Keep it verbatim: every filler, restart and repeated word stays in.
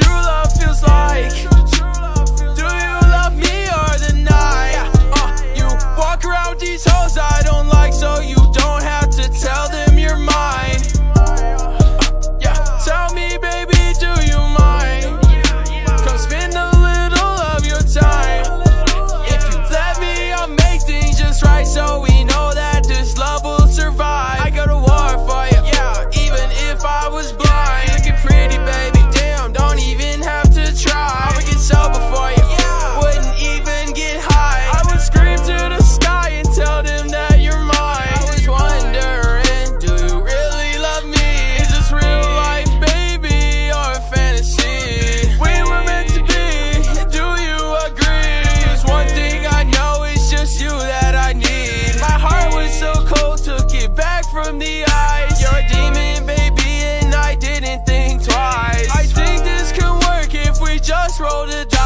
true love feels like. Do you love me or the night? Uh, you walk around with these hoes I don't like, so you don't have to tell them you're mine. Uh, yeah, tell me, baby, do you mind? Come spend a little of your time. If you let me, I'll make things just right, so we know that this love will survive. I go to war for you, yeah, even if I was blind. Looking pretty, baby, damn, don't even have to try. I would get sober for you, yeah, wouldn't even get high. I would scream to the sky and tell them that you're mine. I was wondering, do you really love me? Is this real life, baby, or a fantasy? We were meant to be, do you agree? There's one thing I know, it's just you that I need. My heart was so cold, took it back from the ice. You're a demon, baby, and I didn't think twice. I think this can work if we just roll the dice.